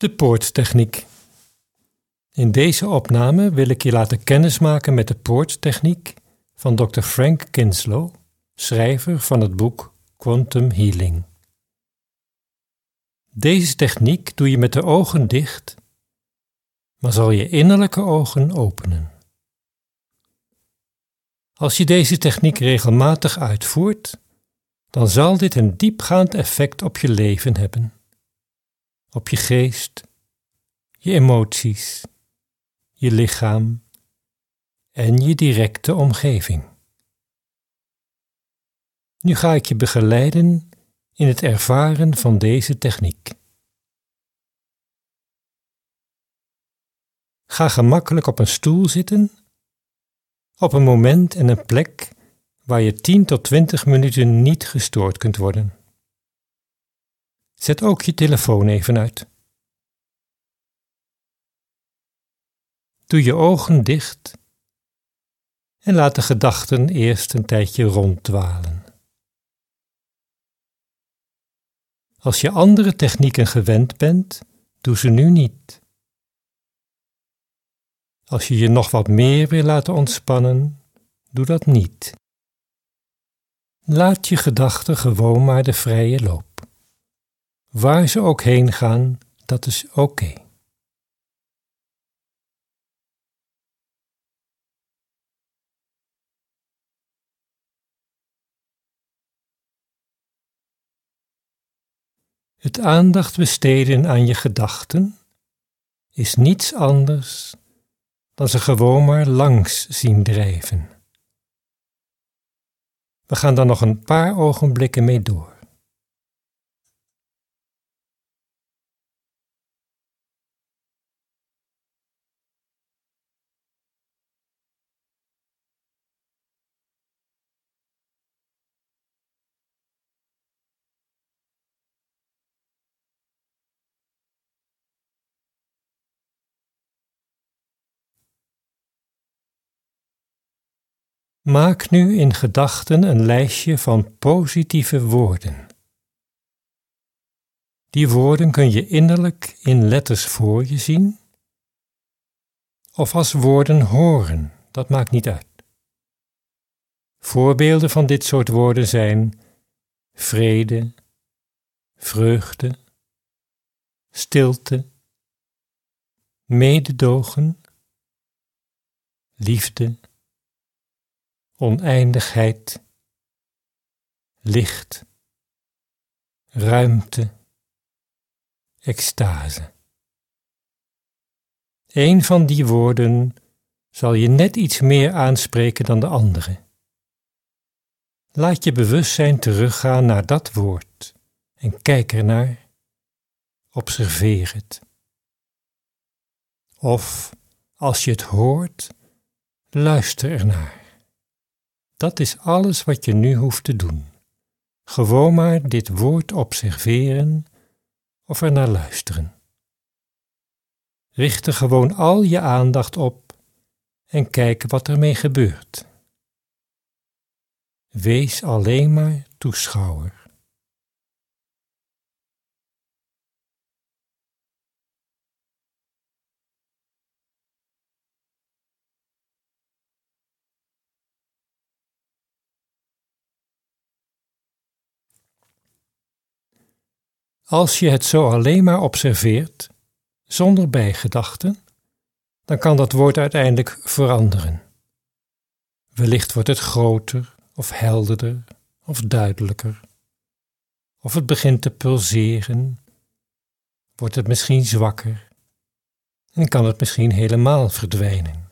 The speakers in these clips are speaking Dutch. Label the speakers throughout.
Speaker 1: De poorttechniek. In deze opname wil ik je laten kennismaken met de poorttechniek van Dr. Frank Kinslow, schrijver van het boek Quantum Healing. Deze techniek doe je met de ogen dicht, maar zal je innerlijke ogen openen. Als je deze techniek regelmatig uitvoert, dan zal dit een diepgaand effect op je leven hebben. Op je geest, je emoties, je lichaam en je directe omgeving. Nu ga ik je begeleiden in het ervaren van deze techniek. Ga gemakkelijk op een stoel zitten, op een moment en een plek waar je 10 tot 20 minuten niet gestoord kunt worden. Zet ook je telefoon even uit. Doe je ogen dicht en laat de gedachten eerst een tijdje ronddwalen. Als je andere technieken gewend bent, doe ze nu niet. Als je je nog wat meer wil laten ontspannen, doe dat niet. Laat je gedachten gewoon maar de vrije loop. Waar ze ook heen gaan, dat is oké. Het aandacht besteden aan je gedachten is niets anders dan ze gewoon maar langs zien drijven. We gaan daar nog een paar ogenblikken mee door. Maak nu in gedachten een lijstje van positieve woorden. Die woorden kun je innerlijk in letters voor je zien, of als woorden horen, dat maakt niet uit. Voorbeelden van dit soort woorden zijn vrede, vreugde, stilte, mededogen, liefde, oneindigheid, licht, ruimte, extase. Eén van die woorden zal je net iets meer aanspreken dan de andere. Laat je bewustzijn teruggaan naar dat woord en kijk ernaar. Observeer het. Of, als je het hoort, luister ernaar. Dat is alles wat je nu hoeft te doen. Gewoon maar dit woord observeren of er naar luisteren. Richt er gewoon al je aandacht op en kijk wat ermee gebeurt. Wees alleen maar toeschouwer. Als je het zo alleen maar observeert, zonder bijgedachten, dan kan dat woord uiteindelijk veranderen. Wellicht wordt het groter of helderder of duidelijker. Of het begint te pulseren, wordt het misschien zwakker en kan het misschien helemaal verdwijnen.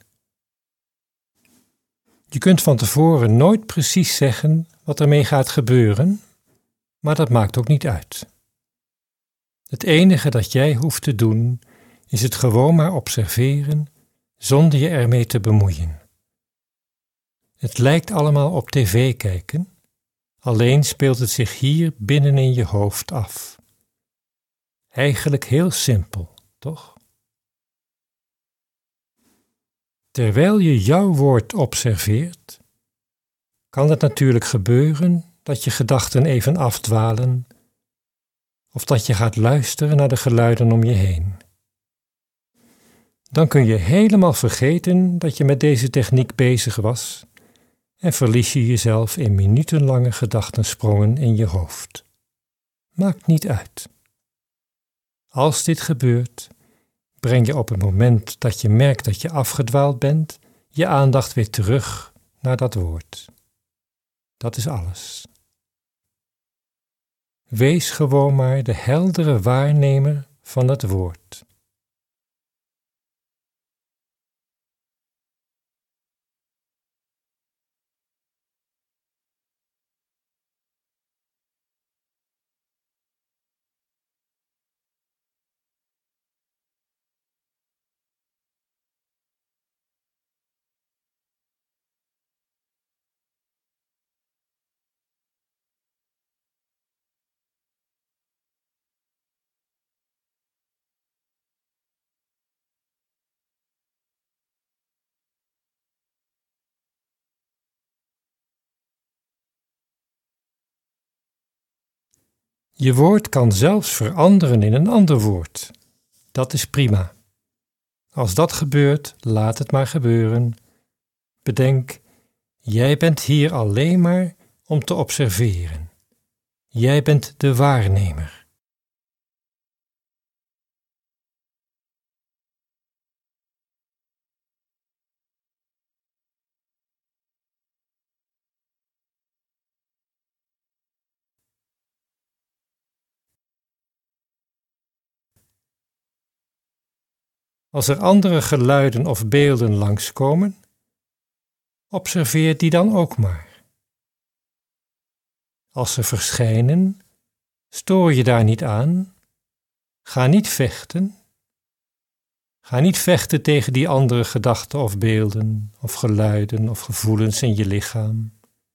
Speaker 1: Je kunt van tevoren nooit precies zeggen wat ermee gaat gebeuren, maar dat maakt ook niet uit. Het enige dat jij hoeft te doen, is het gewoon maar observeren, zonder je ermee te bemoeien. Het lijkt allemaal op tv kijken, alleen speelt het zich hier binnen in je hoofd af. Eigenlijk heel simpel, toch? Terwijl je jouw woord observeert, kan het natuurlijk gebeuren dat je gedachten even afdwalen of dat je gaat luisteren naar de geluiden om je heen. Dan kun je helemaal vergeten dat je met deze techniek bezig was en verlies je jezelf in minutenlange gedachtensprongen in je hoofd. Maakt niet uit. Als dit gebeurt, breng je op het moment dat je merkt dat je afgedwaald bent, je aandacht weer terug naar dat woord. Dat is alles. Wees gewoon maar de heldere waarnemer van het woord. Je woord kan zelfs veranderen in een ander woord. Dat is prima. Als dat gebeurt, laat het maar gebeuren. Bedenk, jij bent hier alleen maar om te observeren. Jij bent de waarnemer. Als er andere geluiden of beelden langskomen, observeer die dan ook maar. Als ze verschijnen, stoor je daar niet aan. Ga niet vechten. Ga niet vechten tegen die andere gedachten of beelden of geluiden of gevoelens in je lichaam.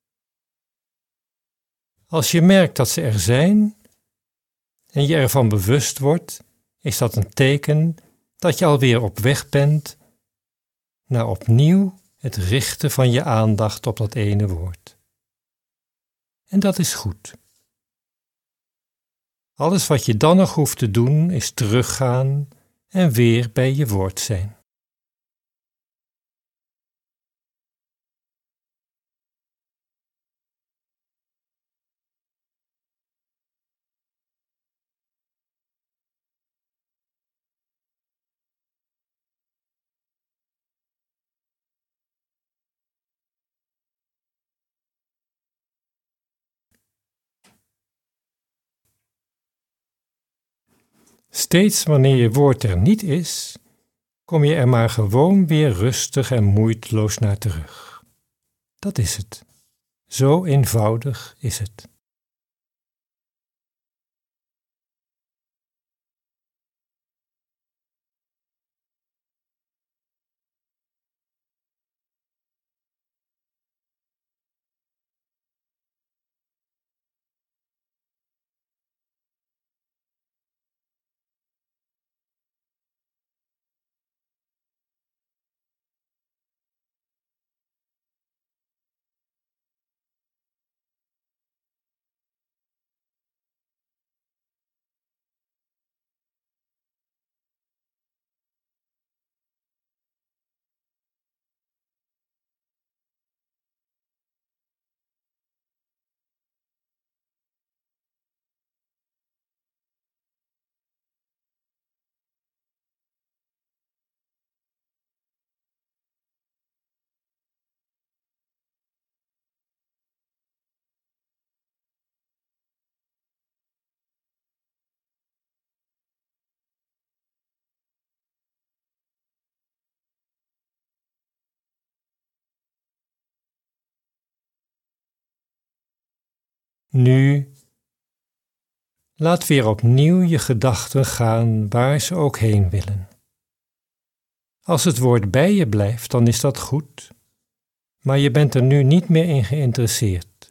Speaker 1: Als je merkt dat ze er zijn en je ervan bewust wordt, is dat een teken dat je alweer op weg bent naar opnieuw het richten van je aandacht op dat ene woord. En dat is goed. Alles wat je dan nog hoeft te doen is teruggaan en weer bij je woord zijn. Steeds wanneer je woord er niet is, kom je er maar gewoon weer rustig en moeiteloos naar terug. Dat is het. Zo eenvoudig is het. Nu, laat weer opnieuw je gedachten gaan waar ze ook heen willen. Als het woord bij je blijft, dan is dat goed, maar je bent er nu niet meer in geïnteresseerd.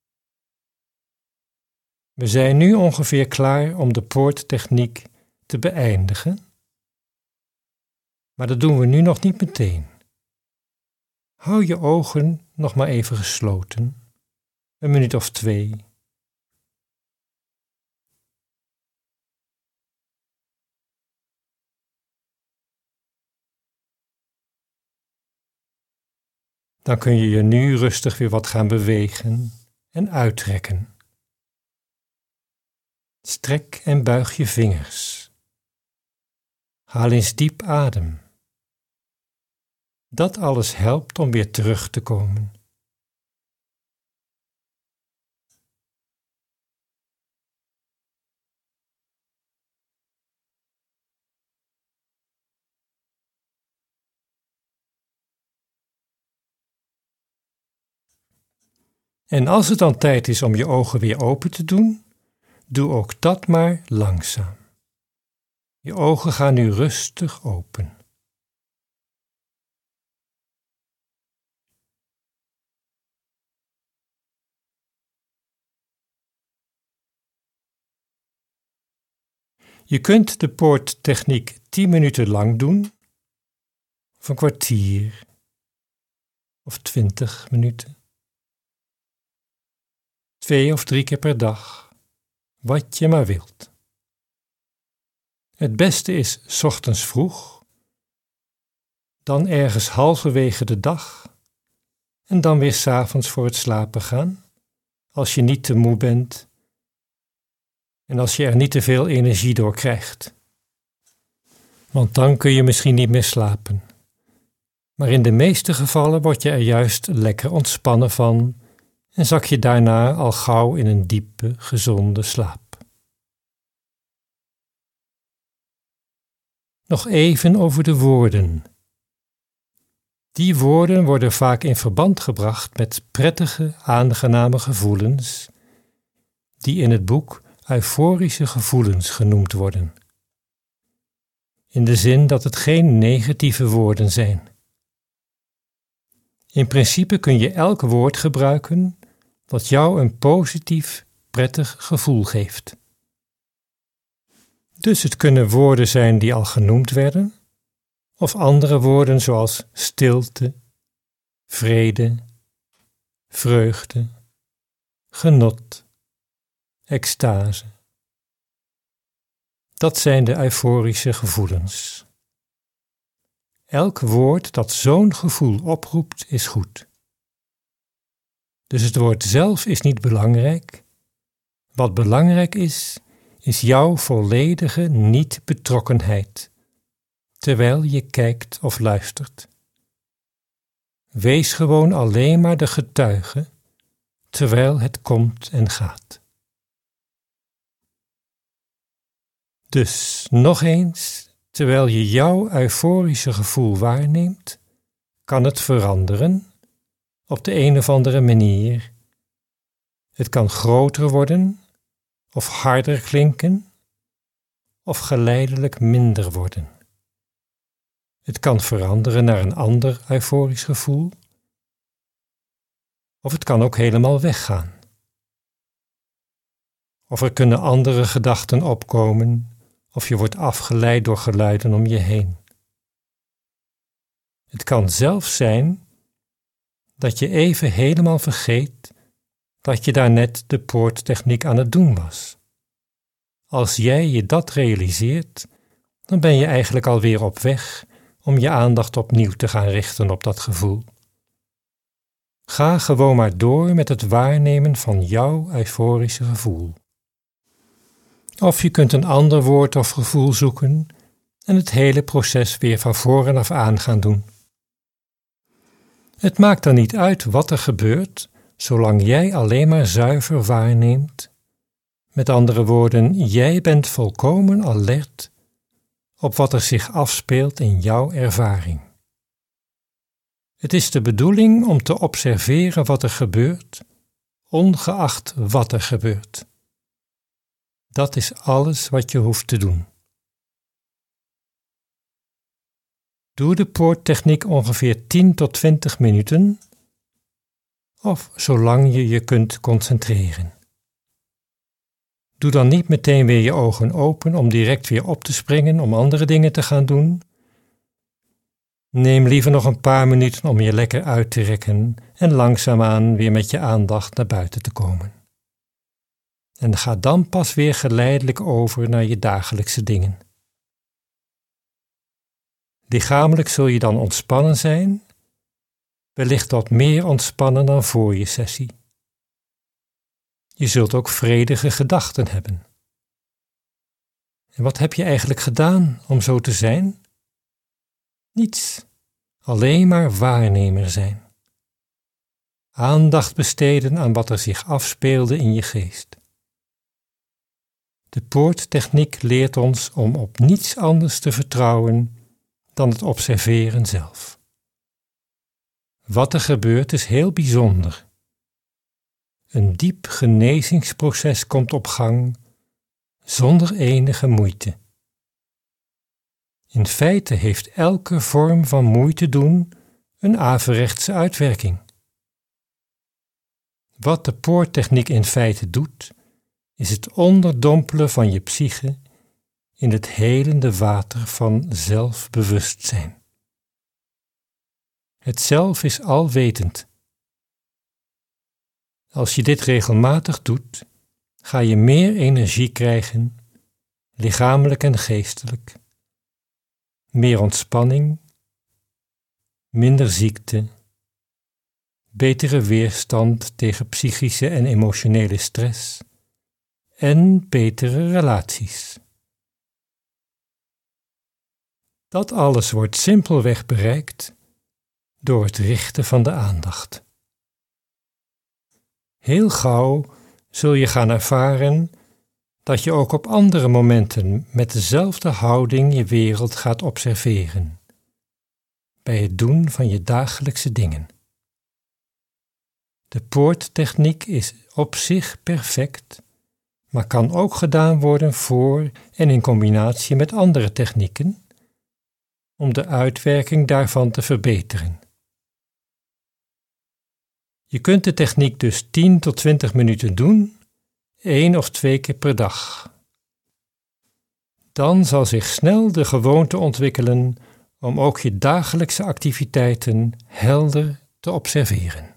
Speaker 1: We zijn nu ongeveer klaar om de poorttechniek te beëindigen, maar dat doen we nu nog niet meteen. Hou je ogen nog maar even gesloten, een minuut of 2. Dan kun je je nu rustig weer wat gaan bewegen en uitrekken. Strek en buig je vingers. Haal eens diep adem. Dat alles helpt om weer terug te komen. En als het dan tijd is om je ogen weer open te doen, doe ook dat maar langzaam. Je ogen gaan nu rustig open. Je kunt de poorttechniek 10 minuten lang doen, of een kwartier, of 20 minuten. 2 of 3 keer per dag, wat je maar wilt. Het beste is 's ochtends vroeg, dan ergens halverwege de dag en dan weer 's avonds voor het slapen gaan, als je niet te moe bent en als je er niet te veel energie door krijgt. Want dan kun je misschien niet meer slapen. Maar in de meeste gevallen word je er juist lekker ontspannen van en zak je daarna al gauw in een diepe, gezonde slaap. Nog even over de woorden. Die woorden worden vaak in verband gebracht met prettige, aangename gevoelens, die in het boek euforische gevoelens genoemd worden. In de zin dat het geen negatieve woorden zijn. In principe kun je elk woord gebruiken wat jou een positief, prettig gevoel geeft. Dus het kunnen woorden zijn die al genoemd werden, of andere woorden zoals stilte, vrede, vreugde, genot, extase. Dat zijn de euforische gevoelens. Elk woord dat zo'n gevoel oproept is goed. Dus het woord zelf is niet belangrijk. Wat belangrijk is jouw volledige niet-betrokkenheid, terwijl je kijkt of luistert. Wees gewoon alleen maar de getuige, terwijl het komt en gaat. Dus nog eens, terwijl je jouw euforische gevoel waarneemt, kan het veranderen op de een of andere manier. Het kan groter worden, of harder klinken, of geleidelijk minder worden. Het kan veranderen naar een ander euforisch gevoel, of het kan ook helemaal weggaan. Of er kunnen andere gedachten opkomen, of je wordt afgeleid door geluiden om je heen. Het kan zelfs zijn dat je even helemaal vergeet dat je daarnet de poorttechniek aan het doen was. Als jij je dat realiseert, dan ben je eigenlijk alweer op weg om je aandacht opnieuw te gaan richten op dat gevoel. Ga gewoon maar door met het waarnemen van jouw euforische gevoel. Of je kunt een ander woord of gevoel zoeken en het hele proces weer van voren af aan gaan doen. Het maakt dan niet uit wat er gebeurt, zolang jij alleen maar zuiver waarneemt. Met andere woorden, jij bent volkomen alert op wat er zich afspeelt in jouw ervaring. Het is de bedoeling om te observeren wat er gebeurt, ongeacht wat er gebeurt. Dat is alles wat je hoeft te doen. Doe de poorttechniek ongeveer 10 tot 20 minuten, of zolang je je kunt concentreren. Doe dan niet meteen weer je ogen open om direct weer op te springen om andere dingen te gaan doen. Neem liever nog een paar minuten om je lekker uit te rekken en langzaamaan weer met je aandacht naar buiten te komen. En ga dan pas weer geleidelijk over naar je dagelijkse dingen. Lichamelijk zul je dan ontspannen zijn wellicht wat meer ontspannen dan voor je sessie. Je zult ook vredige gedachten hebben. En wat heb je eigenlijk gedaan om zo te zijn? Niets, alleen maar waarnemer zijn. Aandacht besteden aan wat er zich afspeelde in je geest. De poorttechniek leert ons om op niets anders te vertrouwen dan het observeren zelf. Wat er gebeurt is heel bijzonder. Een diep genezingsproces komt op gang zonder enige moeite. In feite heeft elke vorm van moeite doen een averechtse uitwerking. Wat de poorttechniek in feite doet, is het onderdompelen van je psyche in het helende water van zelfbewustzijn. Het zelf is alwetend. Als je dit regelmatig doet, ga je meer energie krijgen, lichamelijk en geestelijk, meer ontspanning, minder ziekte, betere weerstand tegen psychische en emotionele stress en betere relaties. Dat alles wordt simpelweg bereikt door het richten van de aandacht. Heel gauw zul je gaan ervaren dat je ook op andere momenten met dezelfde houding je wereld gaat observeren, bij het doen van je dagelijkse dingen. De poorttechniek is op zich perfect, maar kan ook gedaan worden voor en in combinatie met andere technieken, om de uitwerking daarvan te verbeteren. Je kunt de techniek dus 10 tot 20 minuten doen, 1 of 2 keer per dag. Dan zal zich snel de gewoonte ontwikkelen om ook je dagelijkse activiteiten helder te observeren.